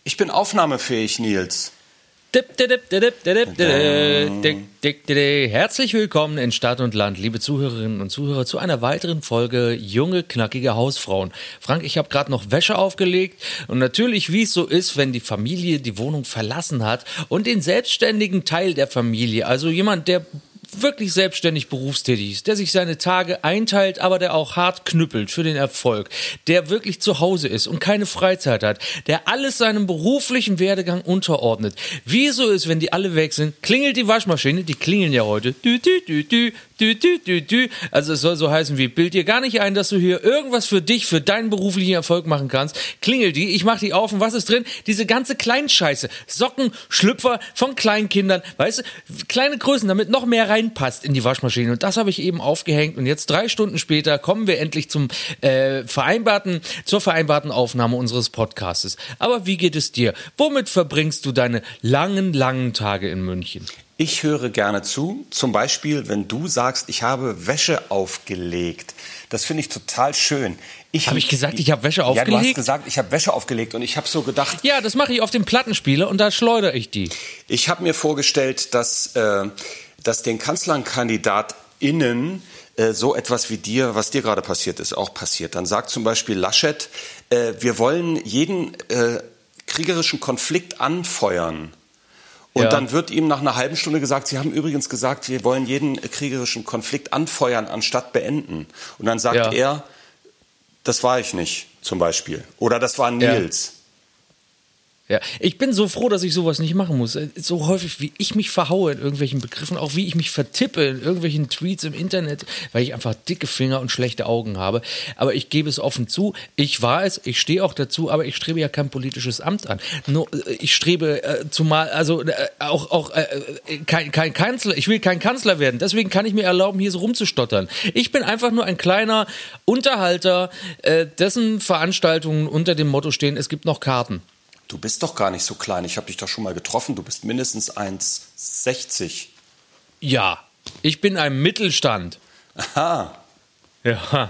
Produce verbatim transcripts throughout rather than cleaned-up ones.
Ich bin aufnahmefähig, Nils. Herzlich willkommen in Stadt und Land, liebe Zuhörerinnen und Zuhörer, zu einer weiteren Folge Junge, knackige Hausfrauen. Frank, ich habe gerade noch Wäsche aufgelegt und natürlich, wie es so ist, wenn die Familie die Wohnung verlassen hat und den selbstständigen Teil der Familie, also jemand, der wirklich selbstständig berufstätig ist, der sich seine Tage einteilt, aber der auch hart knüppelt für den Erfolg, der wirklich zu Hause ist und keine Freizeit hat, der alles seinem beruflichen Werdegang unterordnet. Wie es so ist, wenn die alle weg sind, klingelt die Waschmaschine, die klingeln ja heute, dü, dü, dü, dü, dü, dü, dü, dü. Also es soll so heißen wie, bild dir gar nicht ein, dass du hier irgendwas für dich, für deinen beruflichen Erfolg machen kannst. Klingelt die, ich mach die auf und was ist drin? Diese ganze Kleinscheiße, Socken, Schlüpfer von Kleinkindern, weißt du, kleine Größen, damit noch mehr rein passt in die Waschmaschine. Und das habe ich eben aufgehängt. Und jetzt drei Stunden später kommen wir endlich zum äh, vereinbarten, zur vereinbarten Aufnahme unseres Podcastes. Aber wie geht es dir? Womit verbringst du deine langen, langen Tage in München? Ich höre gerne zu. Zum Beispiel, wenn du sagst, ich habe Wäsche aufgelegt. Das finde ich total schön. Habe ich gesagt, ich habe Wäsche aufgelegt? Ja, du hast gesagt, ich habe Wäsche aufgelegt. Und ich habe so gedacht... Ja, das mache ich auf dem Plattenspieler und da schleudere ich die. Ich habe mir vorgestellt, dass... Äh, dass den KanzlerkandidatInnen äh, so etwas wie dir, was dir gerade passiert ist, auch passiert. Dann sagt zum Beispiel Laschet, äh, wir wollen jeden äh, kriegerischen Konflikt anfeuern. Und ja. Dann wird ihm nach einer halben Stunde gesagt, Sie haben übrigens gesagt, wir wollen jeden äh, kriegerischen Konflikt anfeuern, anstatt beenden. Und dann sagt ja. er, das war ich nicht, zum Beispiel. Oder das war Nils. Ja. Ja, ich bin so froh, dass ich sowas nicht machen muss. So häufig, wie ich mich verhaue in irgendwelchen Begriffen, auch wie ich mich vertippe in irgendwelchen Tweets im Internet, weil ich einfach dicke Finger und schlechte Augen habe. Aber ich gebe es offen zu, ich war es, ich stehe auch dazu, aber ich strebe ja kein politisches Amt an. Nur, ich strebe äh, zumal, also äh, auch, auch äh, kein, kein Kanzler, ich will kein Kanzler werden, deswegen kann ich mir erlauben, hier so rumzustottern. Ich bin einfach nur ein kleiner Unterhalter, äh, dessen Veranstaltungen unter dem Motto stehen, es gibt noch Karten. Du bist doch gar nicht so klein. Ich habe dich doch schon mal getroffen. Du bist mindestens eins sechzig. Ja, ich bin ein Mittelstand. Aha. Ja.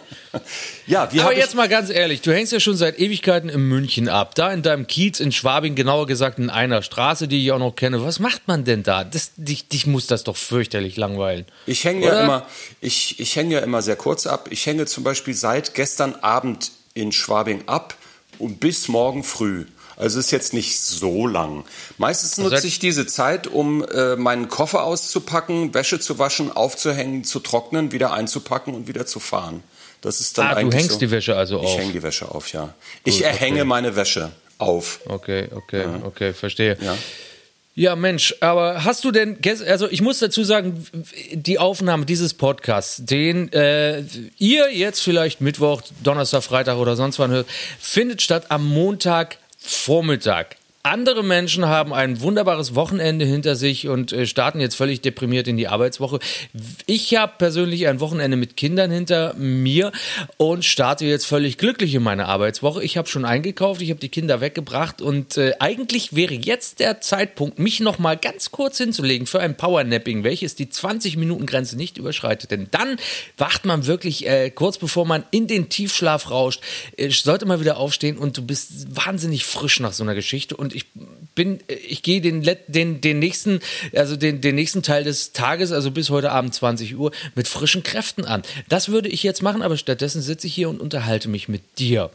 ja wie Aber jetzt mal ganz ehrlich, du hängst ja schon seit Ewigkeiten in München ab. Da in deinem Kiez in Schwabing, genauer gesagt in einer Straße, die ich auch noch kenne. Was macht man denn da? Das, dich, dich muss das doch fürchterlich langweilen. Ich hänge ja immer, ich, ich hänge ja immer sehr kurz ab. Ich hänge zum Beispiel seit gestern Abend in Schwabing ab und bis morgen früh. Also ist jetzt nicht so lang. Meistens nutze also ich diese Zeit, um äh, meinen Koffer auszupacken, Wäsche zu waschen, aufzuhängen, zu trocknen, wieder einzupacken und wieder zu fahren. Das ist dann ah, eigentlich du hängst so. die Wäsche also auf? Ich hänge die Wäsche auf, ja. Gut, ich erhänge okay. meine Wäsche auf. Okay, okay, ja. okay, verstehe. Ja. Ja, Mensch, aber hast du denn, also ich muss dazu sagen, die Aufnahme dieses Podcasts, den äh, ihr jetzt vielleicht Mittwoch, Donnerstag, Freitag oder sonst wann hört, findet statt am Montag Vormittag. Andere Menschen haben ein wunderbares Wochenende hinter sich und äh, starten jetzt völlig deprimiert in die Arbeitswoche. Ich habe persönlich ein Wochenende mit Kindern hinter mir und starte jetzt völlig glücklich in meine Arbeitswoche. Ich habe schon eingekauft, ich habe die Kinder weggebracht und äh, eigentlich wäre jetzt der Zeitpunkt, mich noch mal ganz kurz hinzulegen für ein Powernapping, welches die zwanzig-Minuten-Grenze nicht überschreitet. Denn dann wacht man wirklich äh, kurz bevor man in den Tiefschlaf rauscht, äh, sollte man wieder aufstehen und du bist wahnsinnig frisch nach so einer Geschichte. Und ich bin, ich gehe den, den, den nächsten, also den, den nächsten Teil des Tages, also bis heute Abend zwanzig Uhr, mit frischen Kräften an. Das würde ich jetzt machen, aber stattdessen sitze ich hier und unterhalte mich mit dir.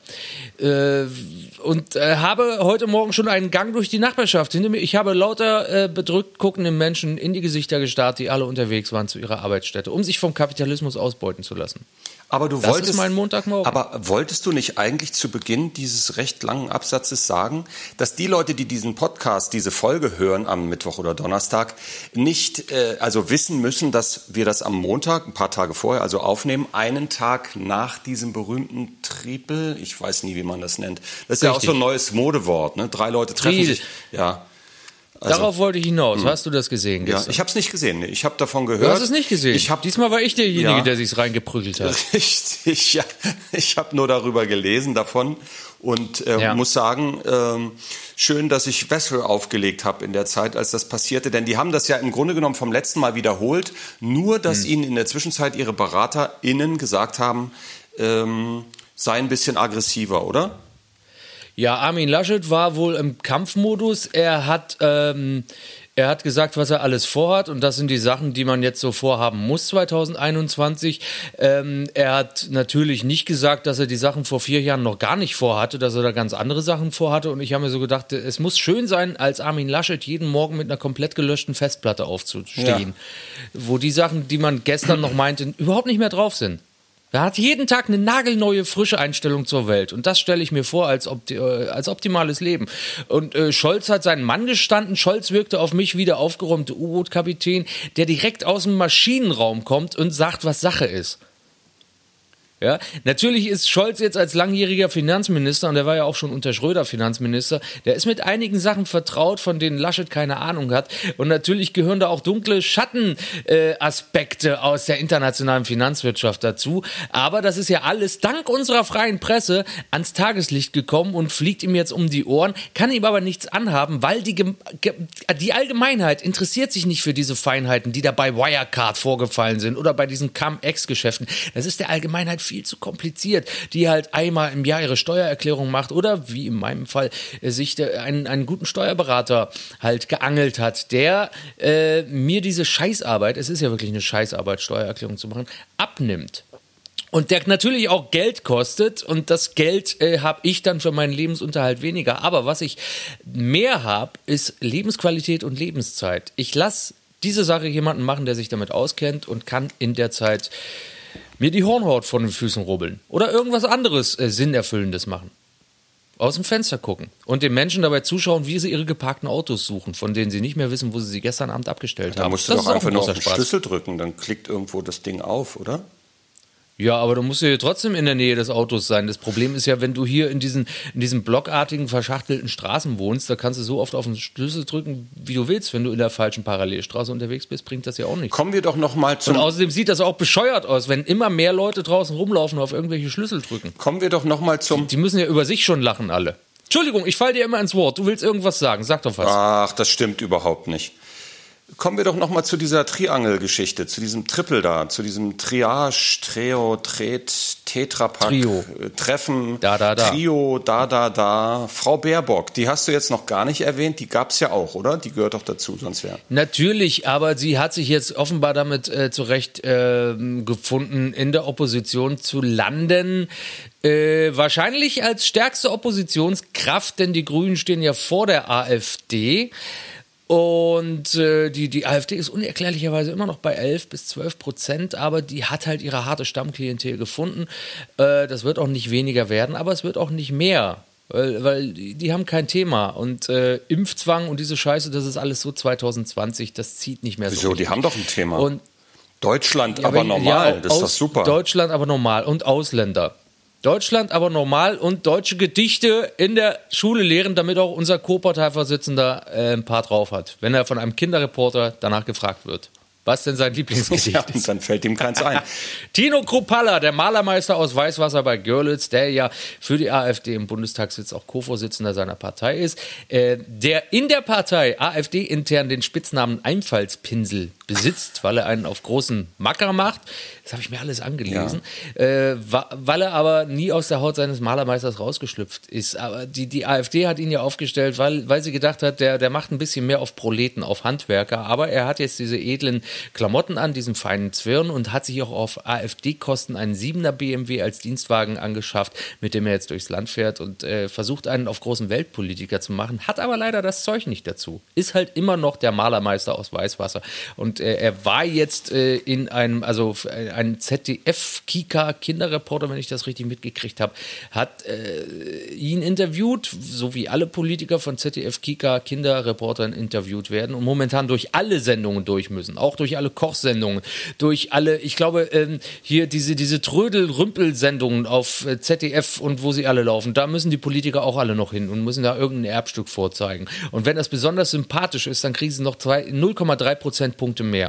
Äh, und äh, habe heute Morgen schon einen Gang durch die Nachbarschaft hinter mir. Ich habe lauter äh, bedrückt guckenden Menschen in die Gesichter gestarrt, die alle unterwegs waren zu ihrer Arbeitsstätte, um sich vom Kapitalismus ausbeuten zu lassen. Aber du das wolltest, ist mein Montagmorgen. Aber wolltest du nicht eigentlich zu Beginn dieses recht langen Absatzes sagen, dass die Leute, die diesen Podcast, diese Folge hören am Mittwoch oder Donnerstag, nicht äh, also wissen müssen, dass wir das am Montag, ein paar Tage vorher, also aufnehmen, einen Tag nach diesem berühmten Triple, ich weiß nie, wie man das nennt. Das ist Richtig. Ja auch so ein neues Modewort, ne? Drei Leute treffen Riesig. sich. Ja. Also, Darauf wollte ich hinaus. Mh. Hast du das gesehen gestern? Ja, ich habe es nicht gesehen. Ich habe davon gehört. Du hast es nicht gesehen? Ich hab, Diesmal war ich derjenige, ja, der sich's reingeprügelt hat. Richtig, ja. Ich habe nur darüber gelesen davon und äh, ja. muss sagen, ähm, schön, dass ich Wäsche aufgelegt habe in der Zeit, als das passierte. Denn die haben das ja im Grunde genommen vom letzten Mal wiederholt. Nur, dass hm. ihnen in der Zwischenzeit ihre BeraterInnen gesagt haben, ähm, sei ein bisschen aggressiver, oder? Ja, Armin Laschet war wohl im Kampfmodus. Er hat, ähm, er hat gesagt, was er alles vorhat. Und das sind die Sachen, die man jetzt so vorhaben muss zwanzig einundzwanzig. Ähm, er hat natürlich nicht gesagt, dass er die Sachen vor vier Jahren noch gar nicht vorhatte, dass er da ganz andere Sachen vorhatte. Und ich habe mir so gedacht, es muss schön sein, als Armin Laschet jeden Morgen mit einer komplett gelöschten Festplatte aufzustehen, ja. wo die Sachen, die man gestern noch meinte, überhaupt nicht mehr drauf sind. Er hat jeden Tag eine nagelneue, frische Einstellung zur Welt. Und das stelle ich mir vor als, opti- äh, als optimales Leben. Und äh, Scholz hat seinen Mann gestanden. Scholz wirkte auf mich wie der aufgeräumte U-Boot-Kapitän, der direkt aus dem Maschinenraum kommt und sagt, was Sache ist. Ja, natürlich ist Scholz jetzt als langjähriger Finanzminister, und der war ja auch schon unter Schröder Finanzminister, der ist mit einigen Sachen vertraut, von denen Laschet keine Ahnung hat. Und natürlich gehören da auch dunkle Schattenaspekte äh, aus der internationalen Finanzwirtschaft dazu. Aber das ist ja alles dank unserer freien Presse ans Tageslicht gekommen und fliegt ihm jetzt um die Ohren, kann ihm aber nichts anhaben, weil die, die Allgemeinheit interessiert sich nicht für diese Feinheiten, die da bei Wirecard vorgefallen sind oder bei diesen Cum-Ex-Geschäften. Das ist der Allgemeinheit viel zu kompliziert, die halt einmal im Jahr ihre Steuererklärung macht oder wie in meinem Fall äh, sich der, einen, einen guten Steuerberater halt geangelt hat, der äh, mir diese Scheißarbeit, es ist ja wirklich eine Scheißarbeit, Steuererklärung zu machen, abnimmt. Und der natürlich auch Geld kostet und das Geld äh, habe ich dann für meinen Lebensunterhalt weniger. Aber was ich mehr habe, ist Lebensqualität und Lebenszeit. Ich lasse diese Sache jemanden machen, der sich damit auskennt und kann in der Zeit mir die Hornhaut von den Füßen rubbeln oder irgendwas anderes äh, Sinnerfüllendes machen. Aus dem Fenster gucken und den Menschen dabei zuschauen, wie sie ihre geparkten Autos suchen, von denen sie nicht mehr wissen, wo sie sie gestern Abend abgestellt da haben. Da musst du das doch einfach nur auf den Spaß. Schlüssel drücken, dann klickt irgendwo das Ding auf, oder? Ja, aber du musst ja trotzdem in der Nähe des Autos sein. Das Problem ist ja, wenn du hier in diesen, in diesen blockartigen, verschachtelten Straßen wohnst, da kannst du so oft auf den Schlüssel drücken, wie du willst. Wenn du in der falschen Parallelstraße unterwegs bist, bringt das ja auch nichts. Kommen wir doch noch mal zum... Und außerdem sieht das auch bescheuert aus, wenn immer mehr Leute draußen rumlaufen und auf irgendwelche Schlüssel drücken. Kommen wir doch noch mal zum... Die, die müssen ja über sich schon lachen, alle. Entschuldigung, ich falle dir immer ins Wort. Du willst irgendwas sagen. Sag doch was. Ach, das stimmt überhaupt nicht. Kommen wir doch noch mal zu dieser Triangelgeschichte, zu diesem Triple da, zu diesem Triage, Treo, Tret, Tetrapack, Trio. Treffen, da, da, da. Trio, da, da, da. Frau Baerbock, die hast du jetzt noch gar nicht erwähnt, die gab's ja auch, oder? Die gehört doch dazu, sonst wäre. Natürlich, aber sie hat sich jetzt offenbar damit äh, zurecht äh, gefunden, in der Opposition zu landen. Äh, wahrscheinlich als stärkste Oppositionskraft, denn die Grünen stehen ja vor der AfD. Und äh, die, die AfD ist unerklärlicherweise immer noch bei elf bis zwölf Prozent, aber die hat halt ihre harte Stammklientel gefunden. Äh, das wird auch nicht weniger werden, aber es wird auch nicht mehr, weil, weil die, die haben kein Thema. Und äh, Impfzwang und diese Scheiße, das ist alles so zwanzig zwanzig, das zieht nicht mehr so. Wieso? Die haben doch ein Thema. Und, Deutschland ja, aber aber, normal, ja, das ist aus doch super. Deutschland aber normal und Ausländer. Deutschland aber normal und deutsche Gedichte in der Schule lehren, damit auch unser Co-Parteivorsitzender äh, ein paar drauf hat, wenn er von einem Kinderreporter danach gefragt wird. Was denn sein Lieblingsgedicht ja, ist. und dann fällt ihm keins ein. Tino Kruppalla, der Malermeister aus Weißwasser bei Görlitz, der ja für die AfD im Bundestag sitzt, auch Co-Vorsitzender seiner Partei ist, äh, der in der Partei AfD intern den Spitznamen Einfallspinsel besitzt, weil er einen auf großen Macker macht. Das habe ich mir alles angelesen. Ja. Äh, weil er aber nie aus der Haut seines Malermeisters rausgeschlüpft ist. Aber die, die AfD hat ihn ja aufgestellt, weil, weil sie gedacht hat, der, der macht ein bisschen mehr auf Proleten, auf Handwerker. Aber er hat jetzt diese edlen Klamotten an, diesen feinen Zwirn und hat sich auch auf AfD-Kosten einen siebener B M W als Dienstwagen angeschafft, mit dem er jetzt durchs Land fährt und äh, versucht, einen auf großen Weltpolitiker zu machen. Hat aber leider das Zeug nicht dazu. Ist halt immer noch der Malermeister aus Weißwasser. Und äh, er war jetzt äh, in einem, also ein Z D F-Kika-Kinderreporter, wenn ich das richtig mitgekriegt habe, hat äh, ihn interviewt, so wie alle Politiker von Z D F-Kika-Kinderreportern interviewt werden und momentan durch alle Sendungen durch müssen, auch durch alle Kochsendungen, durch alle, ich glaube, ähm, hier diese, diese Trödel-Rümpel-Sendungen auf äh, Z D F und wo sie alle laufen, da müssen die Politiker auch alle noch hin und müssen da irgendein Erbstück vorzeigen. Und wenn das besonders sympathisch ist, dann kriegen sie noch null Komma drei Prozentpunkte mehr.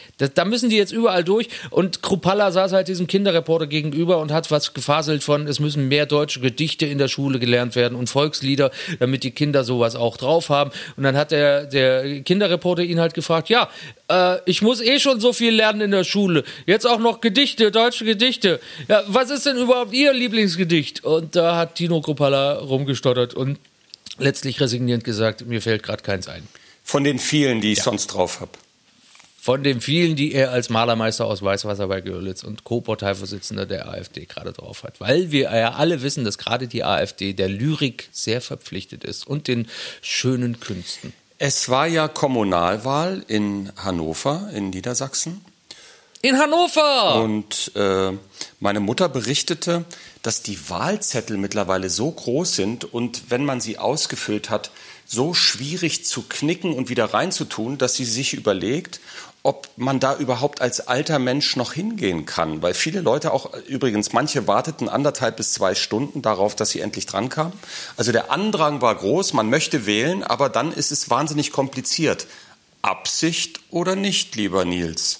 Da, da müssen die jetzt überall durch. Und Kruppalla saß halt diesem Kinderreporter gegenüber und hat was gefaselt von, es müssen mehr deutsche Gedichte in der Schule gelernt werden und Volkslieder, damit die Kinder sowas auch drauf haben. Und dann hat der, der Kinderreporter ihn halt gefragt, ja, äh, ich muss eh schon so viel lernen in der Schule. Jetzt auch noch Gedichte, deutsche Gedichte. Ja, was ist denn überhaupt Ihr Lieblingsgedicht? Und da hat Tino Kruppalla rumgestottert und letztlich resignierend gesagt, mir fällt gerade keins ein. Von den vielen, die ich Ja. sonst drauf habe. Von den vielen, die er als Malermeister aus Weißwasser bei Görlitz und Co-Parteivorsitzender der AfD gerade drauf hat. Weil wir ja alle wissen, dass gerade die AfD der Lyrik sehr verpflichtet ist und den schönen Künsten. Es war ja Kommunalwahl in Hannover, in Niedersachsen. In Hannover! Und äh, meine Mutter berichtete, dass die Wahlzettel mittlerweile so groß sind und wenn man sie ausgefüllt hat, so schwierig zu knicken und wieder reinzutun, dass sie sich überlegt, ob man da überhaupt als alter Mensch noch hingehen kann. Weil viele Leute auch, übrigens manche warteten anderthalb bis zwei Stunden darauf, dass sie endlich dran kamen. Also der Andrang war groß, man möchte wählen, aber dann ist es wahnsinnig kompliziert. Absicht oder nicht, lieber Nils?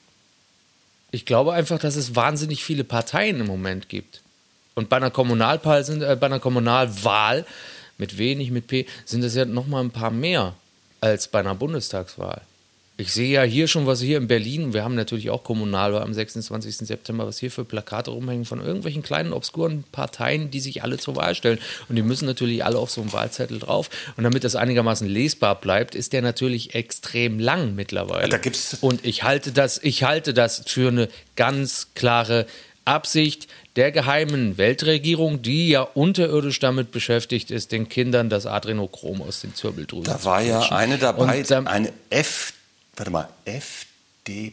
Ich glaube einfach, dass es wahnsinnig viele Parteien im Moment gibt. Und bei einer Kommunalwahl sind, äh, bei einer Kommunalwahl mit W, nicht mit P, sind es ja noch mal ein paar mehr als bei einer Bundestagswahl. Ich sehe ja hier schon, was hier in Berlin, wir haben natürlich auch Kommunalwahl am sechsundzwanzigsten September, was hier für Plakate rumhängen von irgendwelchen kleinen, obskuren Parteien, die sich alle zur Wahl stellen. Und die müssen natürlich alle auf so einem Wahlzettel drauf. Und damit das einigermaßen lesbar bleibt, ist der natürlich extrem lang mittlerweile. Da gibt's Und ich halte das, ich halte das für eine ganz klare Absicht der geheimen Weltregierung, die ja unterirdisch damit beschäftigt ist, den Kindern das Adrenochrom aus den Zirbeldrüsen Da zu war ja quetschen. eine dabei, Und, ähm, eine F, warte mal, F D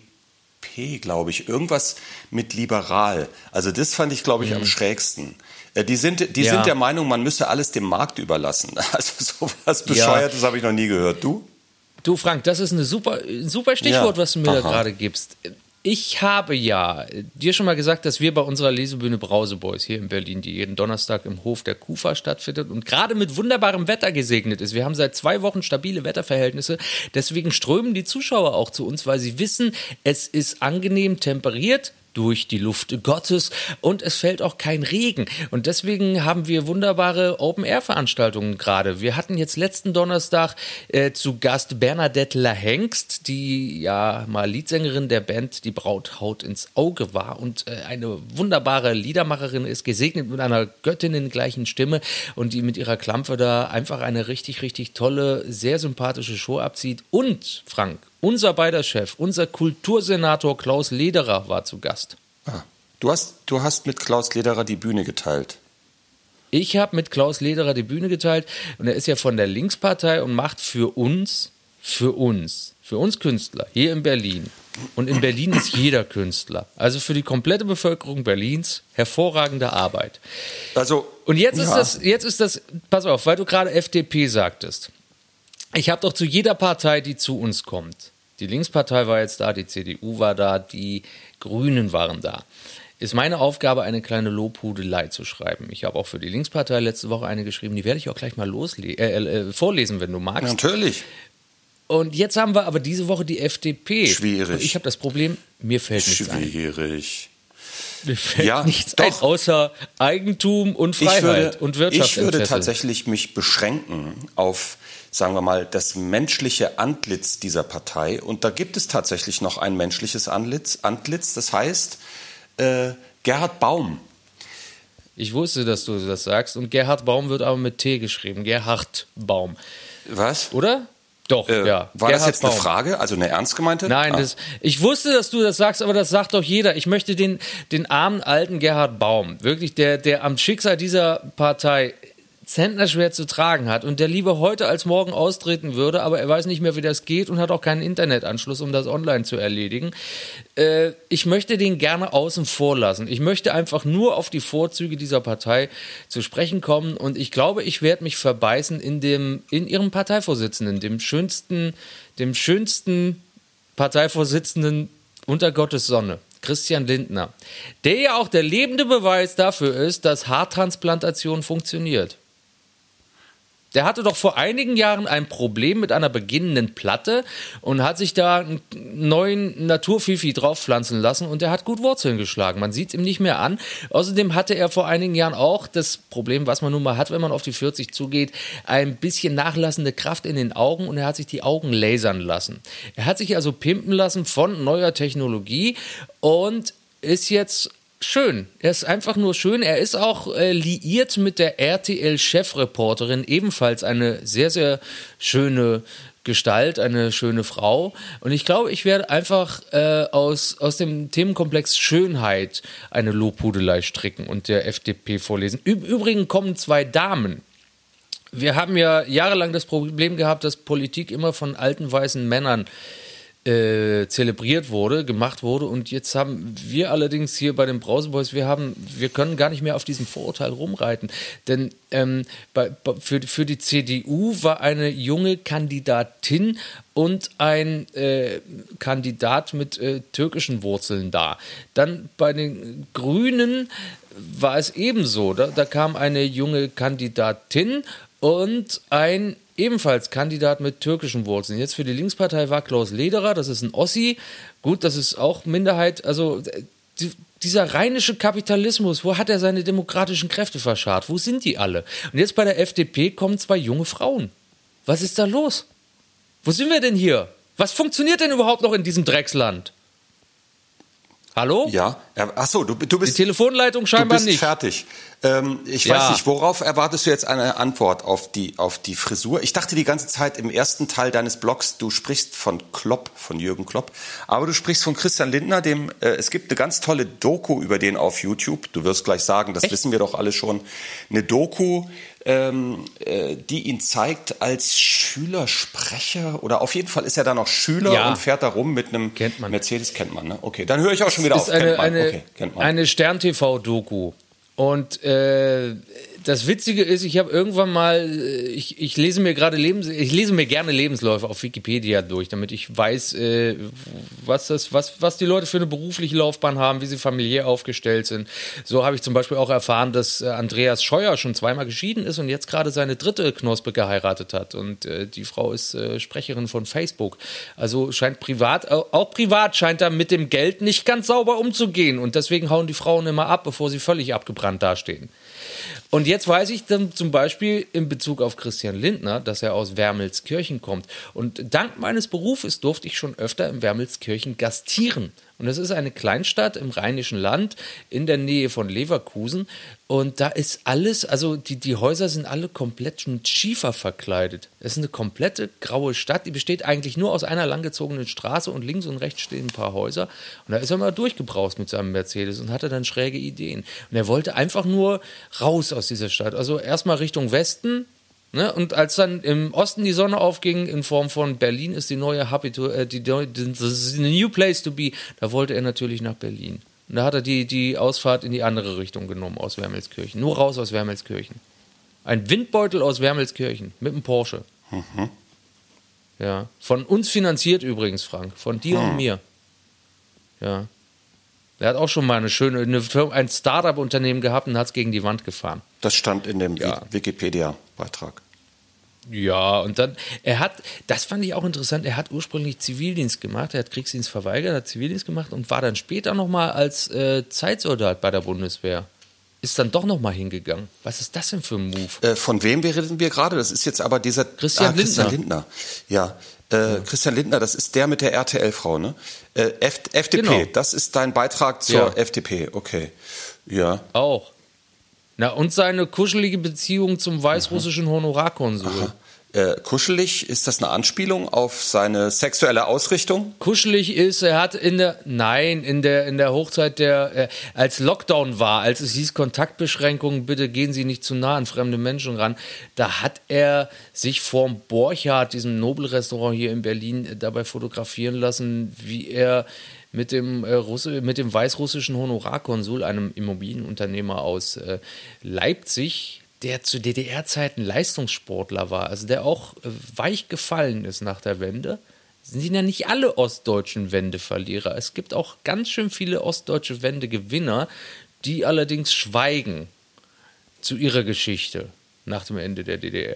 P, glaube ich, irgendwas mit liberal. Also das fand ich, glaube ich, am schrägsten. Äh, Die, sind, die Ja. sind der Meinung, man müsse alles dem Markt überlassen. Also sowas Bescheuertes habe ich noch nie gehört. Du? Du, Frank, das ist eine super, ein super Stichwort, Ja. was du mir da Aha. gerade gibst. Ich habe ja dir schon mal gesagt, dass wir bei unserer Lesebühne Brauseboys hier in Berlin, die jeden Donnerstag im Hof der Kufa stattfindet und gerade mit wunderbarem Wetter gesegnet ist. Wir haben seit zwei Wochen stabile Wetterverhältnisse. Deswegen strömen die Zuschauer auch zu uns, weil sie wissen, es ist angenehm temperiert durch die Luft Gottes und es fällt auch kein Regen. Und deswegen haben wir wunderbare Open-Air-Veranstaltungen gerade. Wir hatten jetzt letzten Donnerstag äh, zu Gast Bernadette Lahengst, die ja mal Leadsängerin der Band Die Braut haut ins Auge war und äh, eine wunderbare Liedermacherin ist, gesegnet mit einer Göttin gleichen Stimme und die mit ihrer Klampfe da einfach eine richtig, richtig tolle, sehr sympathische Show abzieht. Und, Frank, unser beider Chef, unser Kultursenator Klaus Lederer war zu Gast. Ah, du, hast, du hast mit Klaus Lederer die Bühne geteilt. Ich habe mit Klaus Lederer die Bühne geteilt und er ist ja von der Linkspartei und macht für uns, für uns, für uns Künstler hier in Berlin. Und in Berlin ist jeder Künstler. Also für die komplette Bevölkerung Berlins hervorragende Arbeit. Also, Und jetzt ist ja. das, jetzt ist das, pass auf, weil du gerade F D P sagtest. Ich habe doch zu jeder Partei, die zu uns kommt. Die Linkspartei war jetzt da, die C D U war da, die Grünen waren da. Ist meine Aufgabe, eine kleine Lobhudelei zu schreiben. Ich habe auch für die Linkspartei letzte Woche eine geschrieben, die werde ich auch gleich mal losle- äh, äh, vorlesen, wenn du magst. Natürlich. Und jetzt haben wir aber diese Woche die F D P. Schwierig. Und ich habe das Problem, mir fällt nichts ein. Schwierig. Mir fällt Ja, nichts doch. ein, außer Eigentum und Ich Freiheit würde, und ich Wirtschaftsinteresse. würde tatsächlich mich beschränken auf, sagen wir mal, das menschliche Antlitz dieser Partei. Und da gibt es tatsächlich noch ein menschliches Antlitz. Antlitz das heißt äh, Gerhard Baum. Ich wusste, dass du das sagst. Und Gerhard Baum wird aber mit T geschrieben. Gerhard Baum. Was? Oder? Doch, Äh, ja. war Gerhard das jetzt eine Baum. Frage? Also eine ernst gemeinte? Nein, Ah. das, ich wusste, dass du das sagst, aber das sagt doch jeder. Ich möchte den, den armen alten Gerhard Baum, wirklich, der, der am Schicksal dieser Partei zentnerschwer zu tragen hat und der lieber heute als morgen austreten würde, aber er weiß nicht mehr, wie das geht und hat auch keinen Internetanschluss, um das online zu erledigen. Äh, ich möchte den gerne außen vor lassen. Ich möchte einfach nur auf die Vorzüge dieser Partei zu sprechen kommen und ich glaube, ich werde mich verbeißen in dem, in ihrem Parteivorsitzenden, dem schönsten, dem schönsten Parteivorsitzenden unter Gottes Sonne. Christian Lindner, der ja auch der lebende Beweis dafür ist, dass Haartransplantation funktioniert. Der hatte doch vor einigen Jahren ein Problem mit einer beginnenden Platte und hat sich da einen neuen Naturfifi draufpflanzen lassen und der hat gut Wurzeln geschlagen. Man sieht es ihm nicht mehr an. Außerdem hatte er vor einigen Jahren auch das Problem, was man nun mal hat, wenn man auf die vierzig zugeht, ein bisschen nachlassende Kraft in den Augen und er hat sich die Augen lasern lassen. Er hat sich also pimpen lassen von neuer Technologie und ist jetzt schön. Er ist einfach nur schön. Er ist auch äh, liiert mit der R T L-Chefreporterin, ebenfalls eine sehr, sehr schöne Gestalt, eine schöne Frau. Und ich glaube, ich werde einfach äh, aus, aus dem Themenkomplex Schönheit eine Lobhudelei stricken und der F D P vorlesen. Im Übrigen kommen zwei Damen. Wir haben ja jahrelang das Problem gehabt, dass Politik immer von alten weißen Männern Äh, zelebriert wurde, gemacht wurde und jetzt haben wir allerdings hier bei den Brauseboys, wir haben, wir können gar nicht mehr auf diesem Vorurteil rumreiten, denn ähm, bei, für, für die C D U war eine junge Kandidatin und ein äh, Kandidat mit äh, türkischen Wurzeln da. Dann bei den Grünen war es ebenso, da, da kam eine junge Kandidatin und ein ebenfalls Kandidat mit türkischen Wurzeln. Jetzt für die Linkspartei war Klaus Lederer, das ist ein Ossi. Gut, das ist auch Minderheit. Also die, dieser rheinische Kapitalismus, wo hat er seine demokratischen Kräfte verscharrt? Wo sind die alle? Und jetzt bei der F D P kommen zwei junge Frauen. Was ist da los? Wo sind wir denn hier? Was funktioniert denn überhaupt noch in diesem Drecksland? Hallo? Ja, achso, du, du bist... Die Telefonleitung scheinbar nicht. Du bist nicht. fertig. Ähm, ich ja. weiß nicht, worauf erwartest du jetzt eine Antwort auf die, auf die Frisur? Ich dachte die ganze Zeit im ersten Teil deines Blogs, du sprichst von Klopp, von Jürgen Klopp, aber du sprichst von Christian Lindner, dem, äh, es gibt eine ganz tolle Doku über den auf YouTube. Du wirst gleich sagen, das Echt? wissen wir doch alle schon. Eine Doku, ähm, äh, die ihn zeigt als Schülersprecher oder auf jeden Fall ist er da noch Schüler ja. und fährt da rum mit einem kennt man. Mercedes, kennt man, ne? Okay, dann höre ich auch schon wieder ist auf. Eine, kennt man. eine, Okay, kennt man. eine Stern-T V-Doku. Und äh, das Witzige ist, ich habe irgendwann mal, ich, ich lese mir gerade Lebens, ich lese mir gerne Lebensläufe auf Wikipedia durch, damit ich weiß, äh, was das, was, was die Leute für eine berufliche Laufbahn haben, wie sie familiär aufgestellt sind. So habe ich zum Beispiel auch erfahren, dass äh, Andreas Scheuer schon zweimal geschieden ist und jetzt gerade seine dritte Knospe geheiratet hat. Und äh, die Frau ist äh, Sprecherin von Facebook. Also scheint privat, auch privat scheint er mit dem Geld nicht ganz sauber umzugehen. Und deswegen hauen die Frauen immer ab, bevor sie völlig abgebrannt dastehen. Und jetzt weiß ich dann zum Beispiel in Bezug auf Christian Lindner, dass er aus Wermelskirchen kommt. Und dank meines Berufes durfte ich schon öfter in Wermelskirchen gastieren. Und das ist eine Kleinstadt im Rheinischen Land in der Nähe von Leverkusen. Und da ist alles, also die, die Häuser sind alle komplett mit Schiefer verkleidet. Es ist eine komplette graue Stadt, die besteht eigentlich nur aus einer langgezogenen Straße und links und rechts stehen ein paar Häuser. Und da ist er mal durchgebraust mit seinem Mercedes und hatte dann schräge Ideen. Und er wollte einfach nur raus aus dieser Stadt. Also erstmal Richtung Westen. Ne? Und als dann im Osten die Sonne aufging, in Form von Berlin ist die neue Habitur, äh, die, die, the new place to be, da wollte er natürlich nach Berlin. Und da hat er die, die Ausfahrt in die andere Richtung genommen aus Wermelskirchen. Nur raus aus Wermelskirchen. Ein Windbeutel aus Wermelskirchen mit einem Porsche. Mhm. Ja. Von uns finanziert übrigens, Frank. Von dir mhm. und mir. Ja. Der hat auch schon mal eine schöne, eine Firma, ein Startup-Unternehmen gehabt und hat es gegen die Wand gefahren. Das stand in dem ja. Wikipedia-Beitrag. Ja, und dann, er hat, das fand ich auch interessant, er hat ursprünglich Zivildienst gemacht, er hat Kriegsdienst verweigert, hat Zivildienst gemacht und war dann später nochmal als äh, Zeitsoldat bei der Bundeswehr. Ist dann doch nochmal hingegangen. Was ist das denn für ein Move? Äh, von wem reden wir gerade? Das ist jetzt aber dieser Christian, ah, Christian Lindner. Ja. Äh, ja. Christian Lindner, das ist der mit der R T L-Frau, ne? Äh, F- F D P, genau. Das ist dein Beitrag zur ja. F D P, okay. Ja. Auch. Na, und seine kuschelige Beziehung zum weißrussischen Honorarkonsul. Aha. Äh, kuschelig, ist das eine Anspielung auf seine sexuelle Ausrichtung? Kuschelig ist, er hat in der, nein, in der, in der Hochzeit der, äh, als Lockdown war, als es hieß Kontaktbeschränkungen, bitte gehen Sie nicht zu nah an fremde Menschen ran, da hat er sich vorm Borchardt, diesem Nobelrestaurant hier in Berlin, äh, dabei fotografieren lassen, wie er mit dem, äh, Russe, mit dem weißrussischen Honorarkonsul, einem Immobilienunternehmer aus äh, Leipzig, der zu D D R-Zeiten Leistungssportler war, also der auch äh, weich gefallen ist nach der Wende. Sind ja nicht alle ostdeutschen Wendeverlierer. Es gibt auch ganz schön viele ostdeutsche Wendegewinner, die allerdings schweigen zu ihrer Geschichte nach dem Ende der D D R.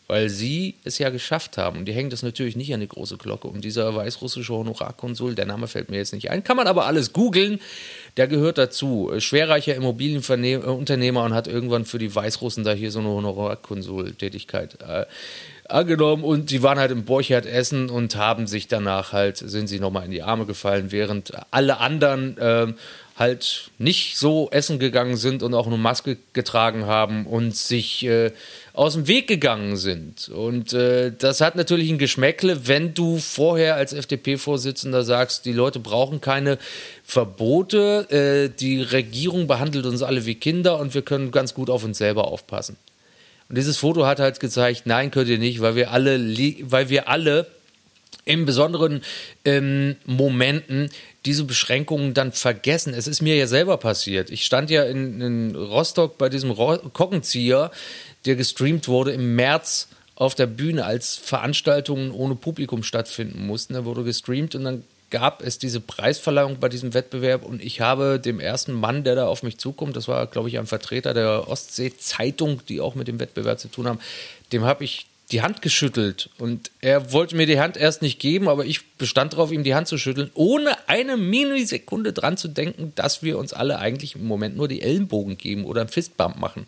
weil sie es ja geschafft haben. Und die hängen das natürlich nicht an die große Glocke. Und dieser weißrussische Honorarkonsul, der Name fällt mir jetzt nicht ein, kann man aber alles googeln, der gehört dazu. Schwerreicher Immobilienunternehmer und hat irgendwann für die Weißrussen da hier so eine Honorarkonsul-Tätigkeit äh, angenommen. Und sie waren halt im Borchardt essen und haben sich danach halt, sind sie nochmal in die Arme gefallen, während alle anderen äh, halt nicht so essen gegangen sind und auch eine Maske getragen haben und sich äh, aus dem Weg gegangen sind. Und äh, das hat natürlich ein Geschmäckle, wenn du vorher als F D P-Vorsitzender sagst, die Leute brauchen keine Verbote, äh, die Regierung behandelt uns alle wie Kinder und wir können ganz gut auf uns selber aufpassen. Und dieses Foto hat halt gezeigt, nein, könnt ihr nicht, weil wir alle, weil wir alle in besonderen ähm, Momenten diese Beschränkungen dann vergessen. Es ist mir ja selber passiert. Ich stand ja in, in Rostock bei diesem Ro- Korkenzieher, der gestreamt wurde im März auf der Bühne, als Veranstaltungen ohne Publikum stattfinden mussten. Da wurde gestreamt und dann gab es diese Preisverleihung bei diesem Wettbewerb und ich habe dem ersten Mann, der da auf mich zukommt, das war, glaube ich, ein Vertreter der Ostsee-Zeitung, die auch mit dem Wettbewerb zu tun haben, dem habe ich die Hand geschüttelt und er wollte mir die Hand erst nicht geben, aber ich bestand darauf, ihm die Hand zu schütteln, ohne eine Millisekunde dran zu denken, dass wir uns alle eigentlich im Moment nur die Ellenbogen geben oder einen Fistbump machen.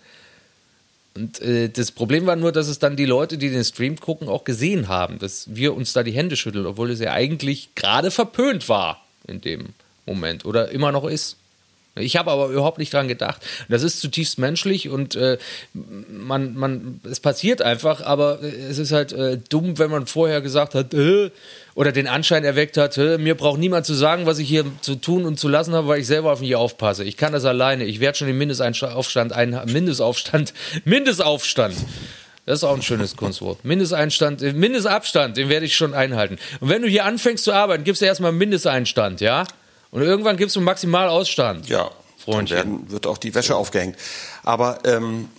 Und äh, das Problem war nur, dass es dann die Leute, die den Stream gucken, auch gesehen haben, dass wir uns da die Hände schütteln, obwohl es ja eigentlich gerade verpönt war in dem Moment oder immer noch ist. Ich habe aber überhaupt nicht dran gedacht. Das ist zutiefst menschlich und äh, man, man, es passiert einfach, aber es ist halt äh, dumm, wenn man vorher gesagt hat, äh, oder den Anschein erweckt hat, äh, mir braucht niemand zu sagen, was ich hier zu tun und zu lassen habe, weil ich selber auf mich aufpasse. Ich kann das alleine. Ich werde schon den Mindestaufstand, ein, Mindestaufstand, Mindestaufstand. Das ist auch ein schönes Kunstwort. Mindesteinstand, Mindestabstand, den werde ich schon einhalten. Und wenn du hier anfängst zu arbeiten, gibst du erstmal einen Mindesteinstand, ja? Und irgendwann gibst du Maximalausstand. Ja, Freundchen. Dann werden, wird auch die Wäsche aufgehängt. Aber ähm,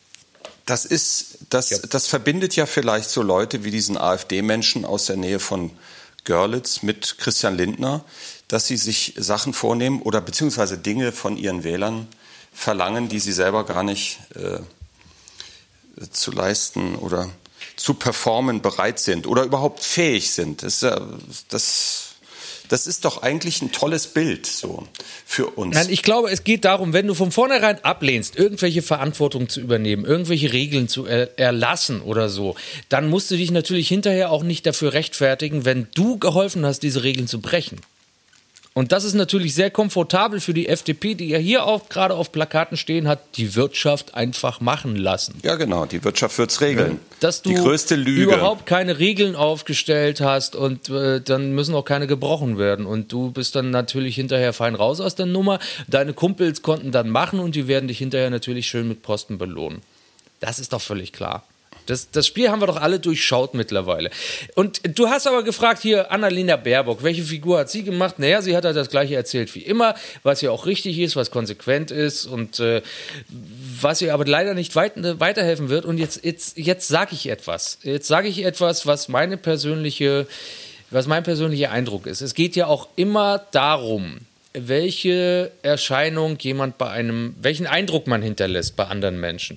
das ist, das, ja. das verbindet ja vielleicht so Leute wie diesen AfD-Menschen aus der Nähe von Görlitz mit Christian Lindner, dass sie sich Sachen vornehmen oder beziehungsweise Dinge von ihren Wählern verlangen, die sie selber gar nicht äh, zu leisten oder zu performen bereit sind oder überhaupt fähig sind. Das ist ja, das Das ist doch eigentlich ein tolles Bild so für uns. Nein, ich glaube, es geht darum, wenn du von vornherein ablehnst, irgendwelche Verantwortung zu übernehmen, irgendwelche Regeln zu er- erlassen oder so, dann musst du dich natürlich hinterher auch nicht dafür rechtfertigen, wenn du geholfen hast, diese Regeln zu brechen. Und das ist natürlich sehr komfortabel für die F D P, die ja hier auch gerade auf Plakaten stehen hat, die Wirtschaft einfach machen lassen. Ja, genau, die Wirtschaft wird's regeln. Dass du die größte Lüge. überhaupt keine Regeln aufgestellt hast und äh, dann müssen auch keine gebrochen werden. Und du bist dann natürlich hinterher fein raus aus der Nummer. Deine Kumpels konnten dann machen und die werden dich hinterher natürlich schön mit Posten belohnen. Das ist doch völlig klar. Das, das Spiel haben wir doch alle durchschaut mittlerweile. Und du hast aber gefragt hier, Annalena Baerbock, welche Figur hat sie gemacht? Naja, sie hat halt das Gleiche erzählt wie immer, was ja auch richtig ist, was konsequent ist und äh, was ihr aber leider nicht weit, weiterhelfen wird. Und jetzt, jetzt, jetzt sage ich etwas. Jetzt sage ich etwas, was meine persönliche, was mein persönlicher Eindruck ist. Es geht ja auch immer darum, welche Erscheinung jemand bei einem, welchen Eindruck man hinterlässt bei anderen Menschen.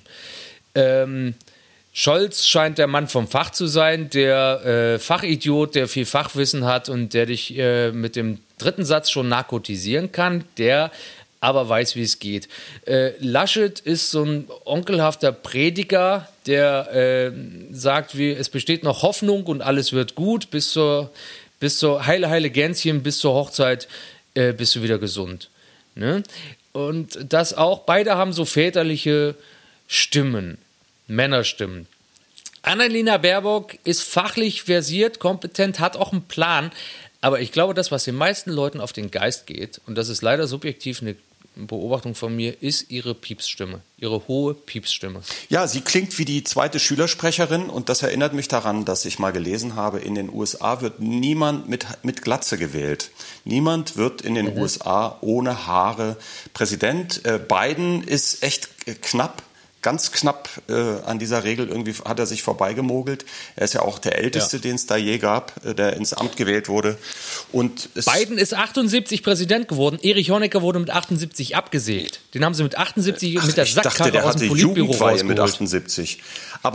Ähm, Scholz scheint der Mann vom Fach zu sein, der äh, Fachidiot, der viel Fachwissen hat und der dich äh, mit dem dritten Satz schon narkotisieren kann, der aber weiß, wie es geht. Äh, Laschet ist so ein onkelhafter Prediger, der äh, sagt, wie, es besteht noch Hoffnung und alles wird gut, bis zur, bis zur heile, heile Gänschen, bis zur Hochzeit äh, bist du wieder gesund. Ne? Und das auch, beide haben so väterliche Stimmen. Männerstimmen. Annalena Baerbock ist fachlich versiert, kompetent, hat auch einen Plan, aber ich glaube, das, was den meisten Leuten auf den Geist geht, und das ist leider subjektiv eine Beobachtung von mir, ist ihre Piepsstimme, ihre hohe Piepsstimme. Ja, sie klingt wie die zweite Schülersprecherin und das erinnert mich daran, dass ich mal gelesen habe, in den U S A wird niemand mit, mit Glatze gewählt. Niemand wird in den mhm. U S A ohne Haare Präsident. Äh, Biden ist echt äh, knapp. Ganz knapp äh, an dieser Regel irgendwie hat er sich vorbeigemogelt. Er ist ja auch der Älteste, ja. den es da je gab, äh, der ins Amt gewählt wurde. Und es Biden ist achtundsiebzig Präsident geworden. Erich Honecker wurde mit achtundsiebzig abgesägt. Den haben sie mit achtundsiebzig Ach, mit der ich Sackkarre dachte, der aus dem hatte Politbüro Jugendweihe rausgeholt. mit achtundsiebzig. Aber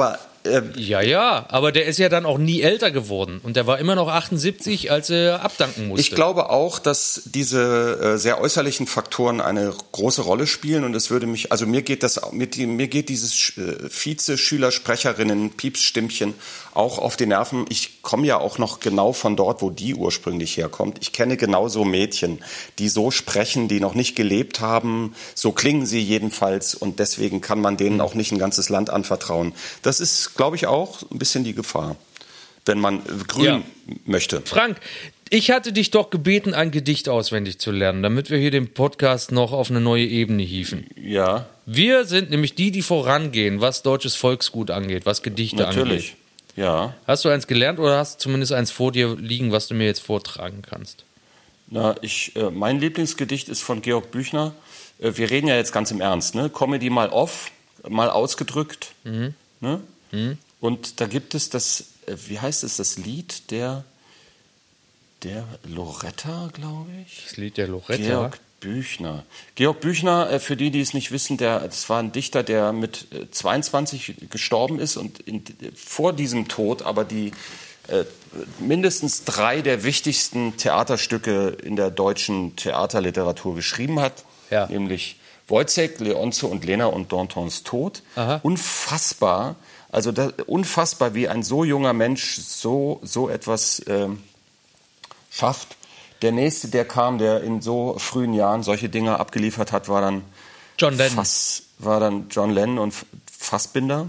äh, Ja, ja, aber der ist ja dann auch nie älter geworden. Und der war immer noch achtundsiebzig, als er abdanken musste. ich glaube auch, dass diese äh, sehr äußerlichen Faktoren eine große Rolle spielen. Und es würde mich, also mir geht das, mit, mir geht dieses äh, Vize-Schülersprecherinnen-Piepsstimmchen auch auf die Nerven. Ich komme ja auch noch genau von dort, wo die ursprünglich herkommt. Ich kenne genauso Mädchen, die so sprechen, die noch nicht gelebt haben. So klingen sie jedenfalls. Und deswegen kann man denen auch nicht ein ganzes Land anvertrauen. Das ist, glaube ich, auch ein bisschen die Gefahr, wenn man grün Ja. möchte. Frank, ich hatte dich doch gebeten, ein Gedicht auswendig zu lernen, damit wir hier den Podcast noch auf eine neue Ebene hieven. Ja, Wir sind nämlich die, die vorangehen, was deutsches Volksgut angeht, was Gedichte angeht. natürlich. Ja. Hast du eins gelernt oder hast du zumindest eins vor dir liegen, was du mir jetzt vortragen kannst? Na, ich, äh, mein Lieblingsgedicht ist von Georg Büchner. Äh, wir reden ja jetzt ganz im Ernst, ne? Comedy mal off, mal ausgedrückt. Mhm. Ne? Mhm. Und da gibt es das, äh, wie heißt es, das Lied der, der Loretta, glaube ich? Das Lied der Loretta. Georg Büchner. Georg Büchner, äh, für die, die es nicht wissen, der, das war ein Dichter, der mit äh, zweiundzwanzig gestorben ist und in, vor diesem Tod aber die äh, mindestens drei der wichtigsten Theaterstücke in der deutschen Theaterliteratur geschrieben hat, Ja. nämlich Wojciech, Leonce und Lena und Dantons Tod. Aha. Unfassbar, also das, unfassbar, wie ein so junger Mensch so, so etwas ähm, schafft. Der nächste, der kam, der in so frühen Jahren solche Dinge abgeliefert hat, war dann John Lennon. Fass, war dann John Lennon und Fassbinder.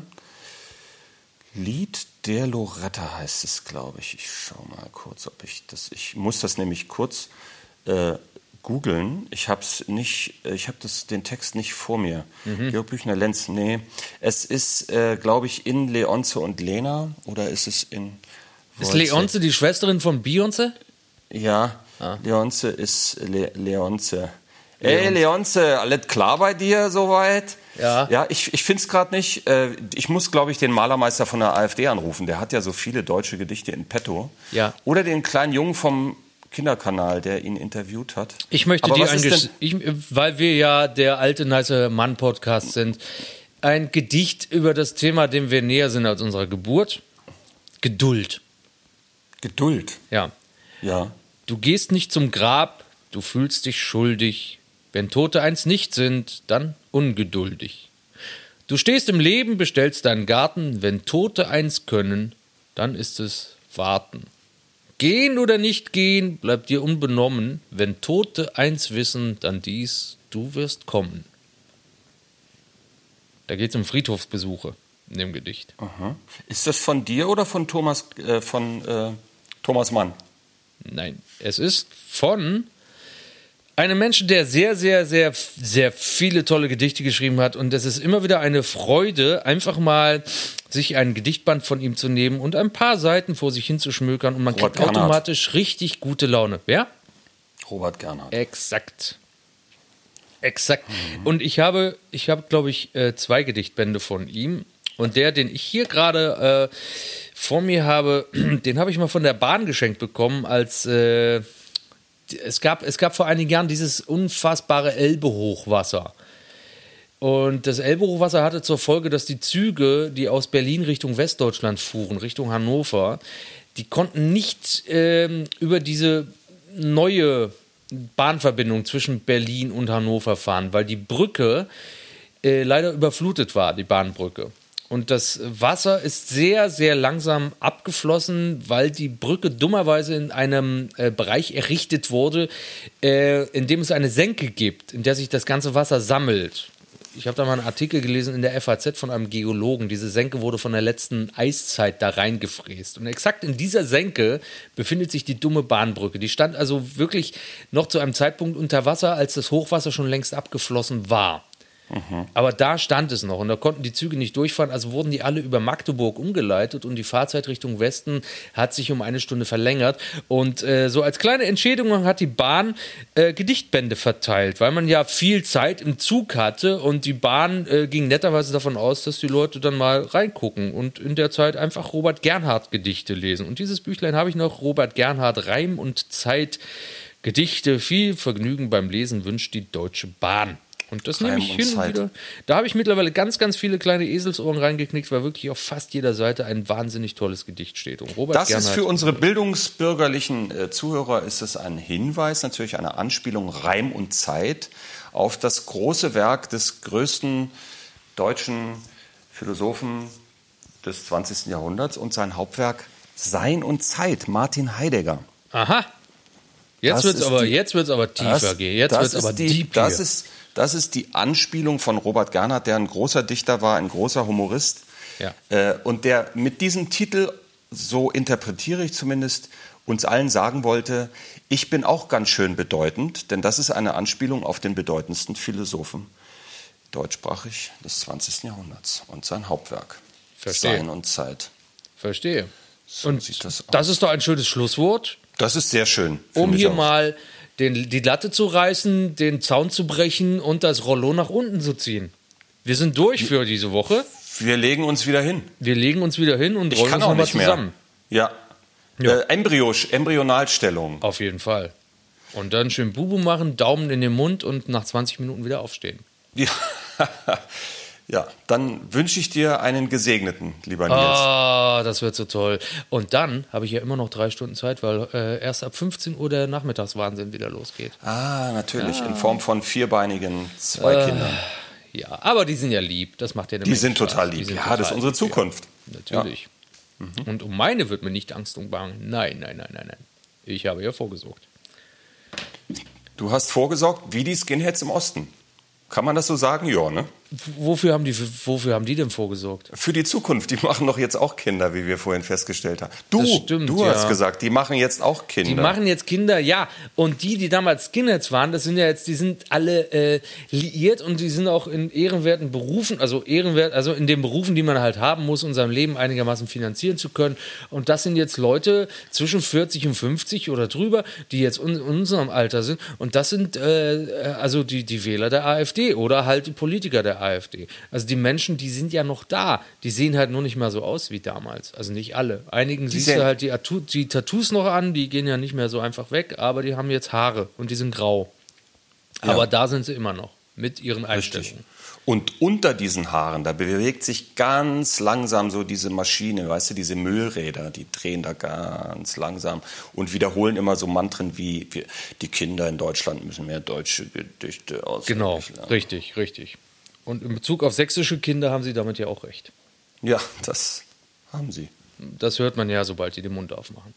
Lied der Loretta heißt es, glaube ich. Ich schaue mal kurz, ob ich das. Ich muss das nämlich kurz äh, googeln. Ich habe es nicht. Ich habe das den Text nicht vor mir. Mhm. Georg Büchner Lenz. Nee, es ist, äh, glaube ich, in Leonce und Lena oder ist es in? Ist Leonce die Schwesterin von Beyoncé? Ja, ah. Leonce ist Le Leonce. Ey, Leonce, alles klar bei dir soweit? Ja. Ja, ich, ich finde es gerade nicht. Äh, ich muss, glaube ich, den Malermeister von der AfD anrufen. Der hat ja so viele deutsche Gedichte in petto. Ja. Oder den kleinen Jungen vom Kinderkanal, der ihn interviewt hat. Ich möchte Aber dir was ein ist Gedicht, weil wir ja der alte, nice Mann-Podcast sind, ein Gedicht über das Thema, dem wir näher sind als unserer Geburt. Geduld. Geduld. Ja. Ja. Du gehst nicht zum Grab, du fühlst dich schuldig. Wenn Tote eins nicht sind, dann ungeduldig. Du stehst im Leben, bestellst deinen Garten. Wenn Tote eins können, dann ist es warten. Gehen oder nicht gehen, bleibt dir unbenommen. Wenn Tote eins wissen, dann dies, du wirst kommen. Da geht es um Friedhofsbesuche in dem Gedicht. Aha. Ist das von dir oder von Thomas, äh, von, äh, Thomas Mann? Nein, es ist von einem Menschen, der sehr, sehr, sehr, sehr viele tolle Gedichte geschrieben hat. Und es ist immer wieder eine Freude, einfach mal sich einen Gedichtband von ihm zu nehmen und ein paar Seiten vor sich hinzuschmökern. Und man Robert kriegt Gernhardt. automatisch richtig gute Laune. Wer? Robert Gernhardt. Exakt. Exakt. Mhm. Und ich habe, ich habe, glaube ich, äh, zwei Gedichtbände von ihm. Und der, den ich hier gerade äh, vor mir habe, den habe ich mal von der Bahn geschenkt bekommen, als äh, es gab, es gab vor einigen Jahren dieses unfassbare Elbe-Hochwasser. Und das Elbe-Hochwasser hatte zur Folge, dass die Züge, die aus Berlin Richtung Westdeutschland fuhren, Richtung Hannover, die konnten nicht ähm, über diese neue Bahnverbindung zwischen Berlin und Hannover fahren, weil die Brücke äh, leider überflutet war, die Bahnbrücke. Und das Wasser ist sehr, sehr langsam abgeflossen, weil die Brücke dummerweise in einem äh, Bereich errichtet wurde, äh, in dem es eine Senke gibt, in der sich das ganze Wasser sammelt. Ich habe da mal einen Artikel gelesen in der F A Z von einem Geologen. Diese Senke wurde von der letzten Eiszeit da reingefräst. Und exakt in dieser Senke befindet sich die dumme Bahnbrücke. Die stand also wirklich noch zu einem Zeitpunkt unter Wasser, als das Hochwasser schon längst abgeflossen war. Mhm. Aber da stand es noch und da konnten die Züge nicht durchfahren, also wurden die alle über Magdeburg umgeleitet und die Fahrzeit Richtung Westen hat sich um eine Stunde verlängert. Und äh, so als kleine Entschädigung hat die Bahn äh, Gedichtbände verteilt, weil man ja viel Zeit im Zug hatte und die Bahn äh, ging netterweise davon aus, dass die Leute dann mal reingucken und in der Zeit einfach Robert Gernhardt Gedichte lesen. Und dieses Büchlein habe ich noch, Robert Gernhardt, Reim und Zeit, Gedichte, viel Vergnügen beim Lesen wünscht die Deutsche Bahn. Und das Reim nehme ich und hin und Zeit. wieder. Da habe ich mittlerweile ganz, ganz viele kleine Eselsohren reingeknickt, weil wirklich auf fast jeder Seite ein wahnsinnig tolles Gedicht steht. Und Robert Das ist Gernhardt, für unsere bildungsbürgerlichen äh, Zuhörer ist es ein Hinweis, natürlich eine Anspielung Reim und Zeit auf das große Werk des größten deutschen Philosophen des zwanzigsten Jahrhunderts und sein Hauptwerk Sein und Zeit, Martin Heidegger. Aha. Jetzt Das wird's ist aber, die- jetzt wird's aber tiefer Das, gehen. Jetzt das wird's ist aber die, deep das hier. ist, das ist die Anspielung von Robert Gernhardt, der ein großer Dichter war, ein großer Humorist. Ja. Äh, und der mit diesem Titel, so interpretiere ich zumindest, uns allen sagen wollte, ich bin auch ganz schön bedeutend, denn das ist eine Anspielung auf den bedeutendsten Philosophen deutschsprachig des zwanzigsten Jahrhunderts und sein Hauptwerk. Verstehe. Sein und Zeit. Verstehe. So Und sieht das aus. das ist doch ein schönes Schlusswort, Das ist sehr schön. um finde ich hier auch. mal den, die Latte zu reißen, den Zaun zu brechen und das Rollo nach unten zu ziehen. Wir sind durch für diese Woche. Wir legen uns wieder hin. Wir legen uns wieder hin und Ich rollen kann uns auch nochmal nicht mehr. zusammen. Ja. Ja. Äh, Embryo, Embryonalstellung. Auf jeden Fall. Und dann schön Bubu machen, Daumen in den Mund und nach zwanzig Minuten wieder aufstehen. Ja. Ja, dann wünsche ich dir einen gesegneten, lieber Nils. Ah, das wird so toll. Und dann habe ich ja immer noch drei Stunden Zeit, weil äh, erst ab fünfzehn Uhr der Nachmittagswahnsinn wieder losgeht. Ah, natürlich, in Form von vierbeinigen zwei Äh, Kindern. Ja, aber die sind ja lieb. Das macht ja eine Die Menge sind Spaß. total Die lieb. sind Ja, total das ist unsere lieb, Zukunft. Ja, natürlich. Und um meine wird mir nicht Angst und Bangen. Nein, nein, nein, nein, nein. Ich habe ja vorgesorgt. Du hast vorgesorgt, wie die Skinheads im Osten. Kann man das so sagen? Ja, ne? Wofür haben die, wofür haben die denn vorgesorgt? Für die Zukunft. Die machen doch jetzt auch Kinder, wie wir vorhin festgestellt haben. Du, Das stimmt, du ja. hast gesagt, die machen jetzt auch Kinder. Die machen jetzt Kinder, ja. Und die, die damals Skinheads waren, das sind ja jetzt, die sind alle äh, liiert und die sind auch in ehrenwerten Berufen, also ehrenwert, also in den Berufen, die man halt haben muss, um sein Leben einigermaßen finanzieren zu können. Und das sind jetzt Leute zwischen vierzig und fünfzig oder drüber, die jetzt in unserem Alter sind. Und das sind äh, also die, die Wähler der AfD oder halt die Politiker der AfD. Also die Menschen, die sind ja noch da. Die sehen halt nur nicht mehr so aus wie damals. Also nicht alle. Einigen siehst sehen- du halt die, Atu- die Tattoos noch an, die gehen ja nicht mehr so einfach weg, aber die haben jetzt Haare und die sind grau. Aber da sind sie immer noch mit ihren Richtig. Einstellungen. Und unter diesen Haaren, da bewegt sich ganz langsam so diese Maschine, weißt du, diese Müllräder, die drehen da ganz langsam und wiederholen immer so Mantren wie, wir, die Kinder in Deutschland müssen mehr deutsche Gedichte auswendig Genau, lernen. richtig, richtig. Und in Bezug auf sächsische Kinder haben sie damit ja auch recht. Ja, das haben sie. Das hört man ja, sobald die den Mund aufmachen.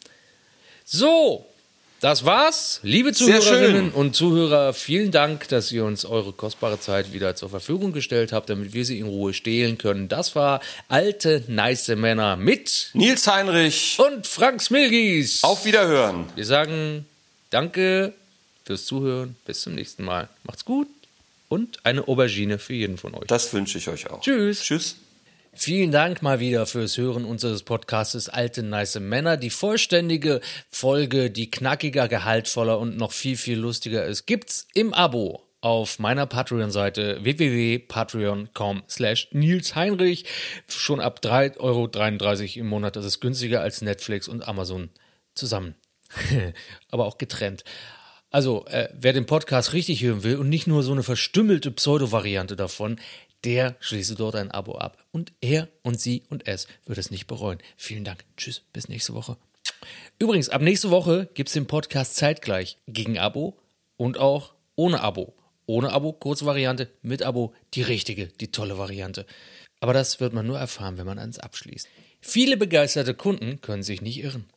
So, das war's. Liebe Sehr Zuhörerinnen schön. und Zuhörer, vielen Dank, dass ihr uns eure kostbare Zeit wieder zur Verfügung gestellt habt, damit wir sie in Ruhe stehlen können. Das war Alte, nice Männer mit Nils Heinrich, und Frank Smilgis. auf Wiederhören. Wir sagen Danke fürs Zuhören. Bis zum nächsten Mal. Macht's gut und eine Aubergine für jeden von euch. Das wünsche ich euch auch. Tschüss. Tschüss. Vielen Dank mal wieder fürs Hören unseres Podcastes Alte, nice Männer. Die vollständige Folge, die knackiger, gehaltvoller und noch viel, viel lustiger ist, gibt's im Abo auf meiner Patreon-Seite w w w punkt patreon punkt com slash Nils Heinrich. Schon ab drei Euro dreiunddreißig im Monat. Das ist günstiger als Netflix und Amazon zusammen. Aber auch getrennt. Also, äh, wer den Podcast richtig hören will und nicht nur so eine verstümmelte Pseudo-Variante davon, der schließe dort ein Abo ab. Und er und sie und es wird es nicht bereuen. Vielen Dank. Tschüss, bis nächste Woche. Übrigens, ab nächste Woche gibt es den Podcast zeitgleich gegen Abo und auch ohne Abo. Ohne Abo, kurze Variante, mit Abo, die richtige, die tolle Variante. Aber das wird man nur erfahren, wenn man eins abschließt. Viele begeisterte Kunden können sich nicht irren.